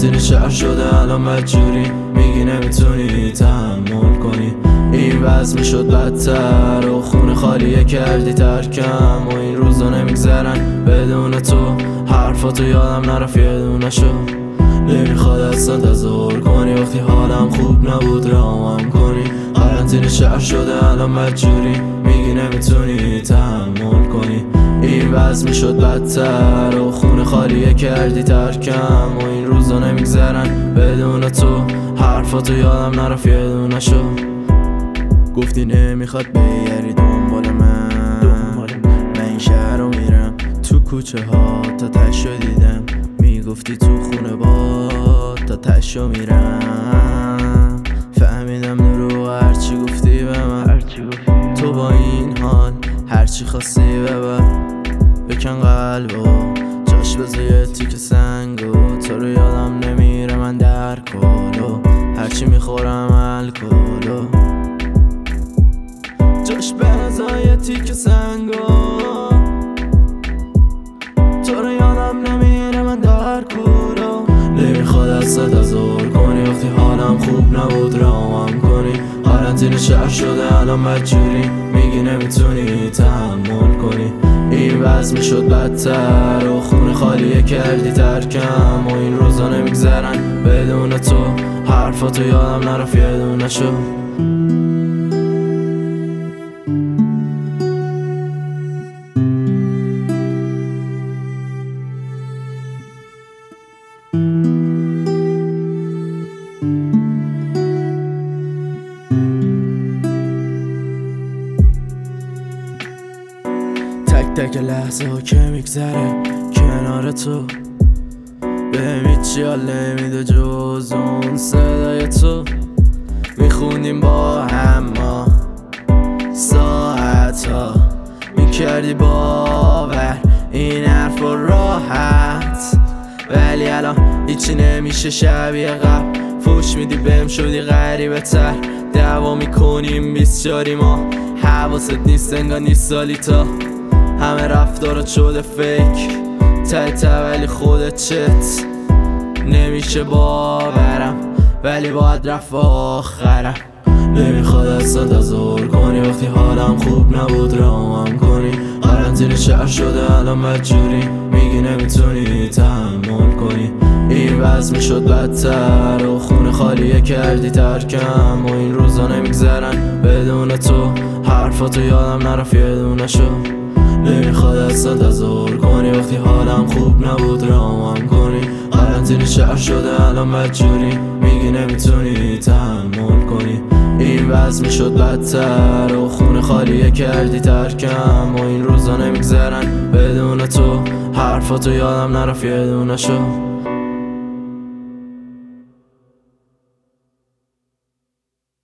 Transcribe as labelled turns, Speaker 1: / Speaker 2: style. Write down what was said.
Speaker 1: قرنطینه شهر شده الان بدجوری، میگی نمیتونی تحمل کنی. این وضع میشد بدتر و خونه خالیه کردی ترکم و این روزا نمیگذرن بدون تو. حرفاتو یادم نرفت یه دونه شو. نمیخواد اصلا تظاهر کنی وقتی حالم خوب نبود رامم کنی. قرنطینه شهر شده الان بدجوری، میگی نمیتونی تحمل کنی. این وضع میشد بدتر و خونه خالیه کردی ترکم و این روزا نمیگذرن بدون تو. حرفاتو یادم نرفت یه دونه شو. گفتی نمیخواد بیاری دنبال من این شهر رو میرم تو کوچه ها تا تشو دیدم. میگفتی تو خونه با تا تشو میرم. فهمیدم نورو هرچی گفتی به من، تو با این حال هرچی خواستی ببر. بکن قلبو جاش بذار یه تیکه سنگو. تو رو یادم نمیره من در کلو، هرچی میخورم الکلو. جاش بذار یه تیکه سنگو. تو رو یادم نمیره من در کلو. نمیخواد اصلا تظاهر کنی وقتی حالم خوب نبود رامم کنی. قرنطینه شهر شده الان بدجوری، میگی نمیتونی تحمل کنی. این وضع میشد بدتر و خونه خالیه کردی ترکم و این روزا نمیگذرن بدون تو. حرفاتو یادم نرفت یه دونه شو. تک تک لحظه ها که میگذره کنار تو، بهم هیچی حال نمیده جز اون صدای تو. میخوندیم با هم ما ساعت ها، میکردی باور این حرف راحت. ولی الان هیچی نمیشه شبیه قبل. فوش میدی بهم شدی غریبه تر. دعوا میکنیم 24 ما، حواست نیست انگار نیست سالی تا. همه رفتارات شده فیک ته ولی خودت چت نمیشه باورم، ولی باید رفت آخرم. نمیخواد اصلا تظاهر کنی وقتی حالم خوب نبود رامم کنی. قرنطینه شهر شده الان بدجوری، میگی نمیتونی تحمل کنی. این وضع میشد بدتر و خونه خالیه کردی ترکم و این روزا نمیگذرن بدون تو. حرفاتو یادم نرفت یه دونه شو. نمیخواد اصلا تظاهر کنی وقتی حالم خوب نبود رامم کنی. قرنطینه شهر شده الان بدجوری، میگی نمیتونی تحمل کنی. این وضع میشد بدتر و خونه خالیه کردی ترکم و این روزا نمیگذرن بدون تو. حرفاتو یادم نرفت یه دونه شو.